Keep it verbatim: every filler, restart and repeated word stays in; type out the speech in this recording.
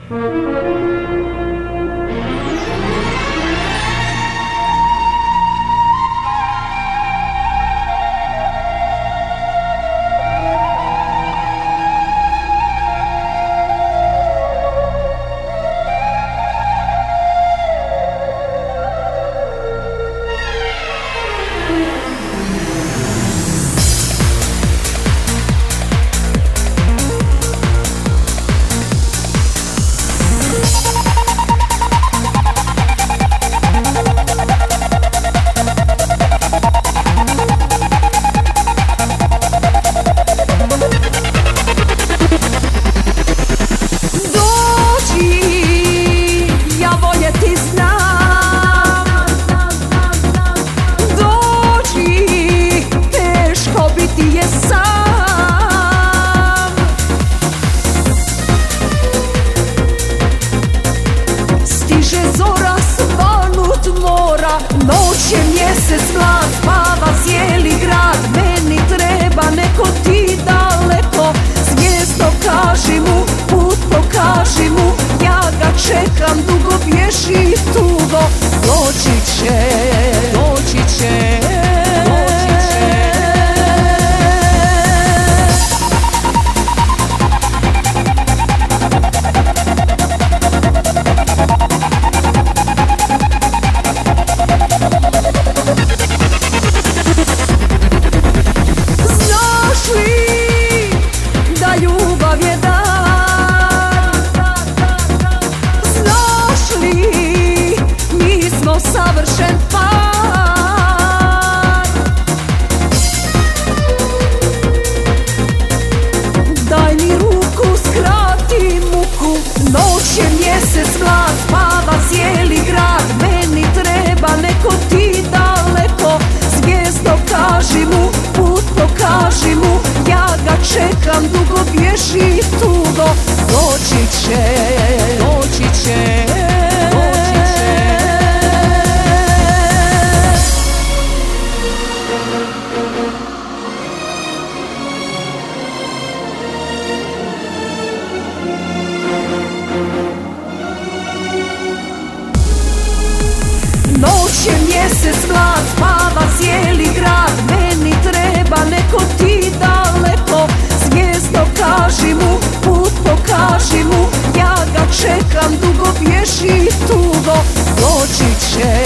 Noć je mjesec mlad, spava cijeli grad. Meni treba neko ti daleko. Zvijezdo kaži mu, put pokaži mu. Ja ga čekam, dugo bježi tugo. Doći će, doći će, doći će. Savršen par. Daj mi ruku, skrati muku. Noć je mjesec mlad, spava cijeli grad. Meni treba neko ti daleko. Zvijezdo kaži mu, put pokaži mu. Ja ga čekam, dugo bježi tugo. Doći će, doći će, doći će. Noć je mjesec mlad, spava cijeli grad. Meni treba neko ti daleko. Zvijezdo kaži mu, put pokaži mu. Ja ga čekam, dugo bježi tugo. Doći će.